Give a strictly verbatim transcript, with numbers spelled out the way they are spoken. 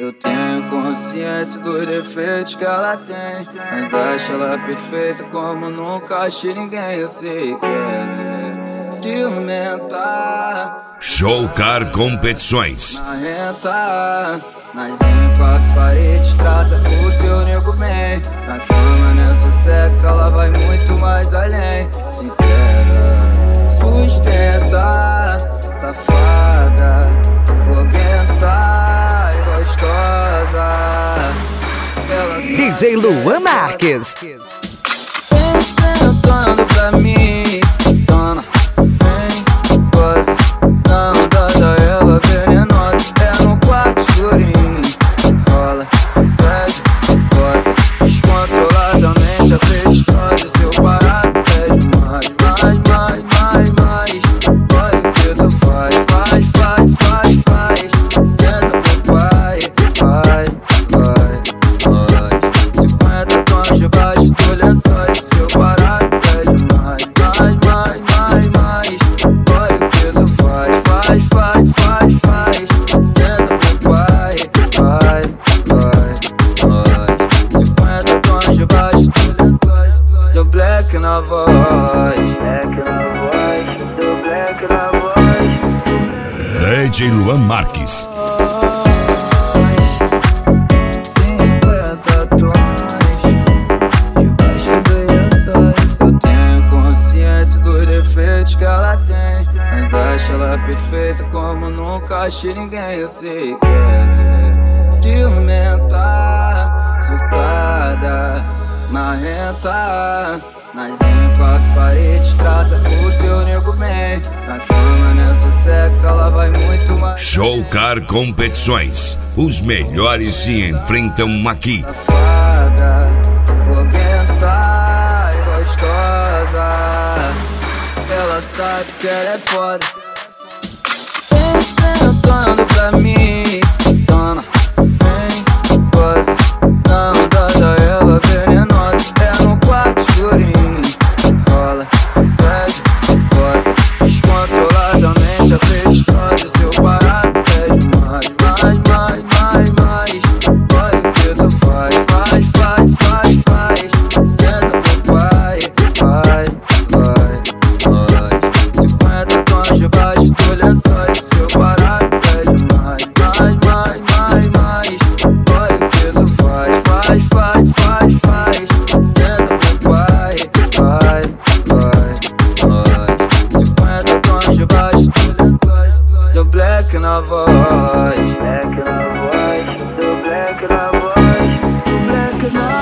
Eu tenho consciência dos defeitos que ela tem, mas acho ela perfeita como nunca achei ninguém. Eu sei que ela é ciumenta. Showcar Competições. Marrenta, mas em quatro paredes trata o teu nego bem. Na cama, nessa sexo, ela vai muito mais além. Se quer, sustenta, safada, foguenta e gostosa. Ela D J Luan Marques. vem sentando pra mim, toma, vem, goza. Na onda da Eva venenosa, é no quarto escurinho. Rola, pede, bota, descontroladamente apestosa. Seu barato pede mais, mais, mais, mais, mais. Olha o que tu faz, faz, faz, faz, faz. Senta pro pai, vai, vai, vai. Cinquenta tons debaixo do lençóis. Seu barato pede mais, mais, mais, mais, mais. Olha o que tu faz, faz, faz, faz, faz. Senta pro pai, vai, vai, vai. Cinquenta tons debaixo do lençóis. Deu black na voz, black na voz, deu black na voz. D J Luan Marques. Cinquenta tons debaixo do lençóis. Eu tenho consciência dos defeitos que ela tem, mas acho ela perfeita como nunca achei ninguém. Eu sei que ela é ciumenta, surtada, marrenta, mas em quatro paredes trata o teu nego bem. Na cama, nessa sexo, ela vai muito mais. Showcar Competições. Os melhores se enfrentam aqui. Safada, foguenta e gostosa. Ela sabe que ela é foda. Vem sentando pra mim, toma, vem, goza. Na onda da Eva venenosa, é no quarto escurinho. Rola, pede, bota, descontroladamente apestosa. Seu barato pede mais, mais, mais, mais, mais. Olha o que tu faz, faz, faz, faz, faz. Senta pro pai, vai, vai, vai. Cinquenta tons debaixo do lençóis. Seu barato pede mais, mais, mais, mais, mais. Olha o que tu faz, faz, faz, faz, faz. Senta pro pai, vai, vai, vai. Cinquenta tons debaixo do lençóis. Deu black na voz, black na voz, deu black na voz, deu black na voz.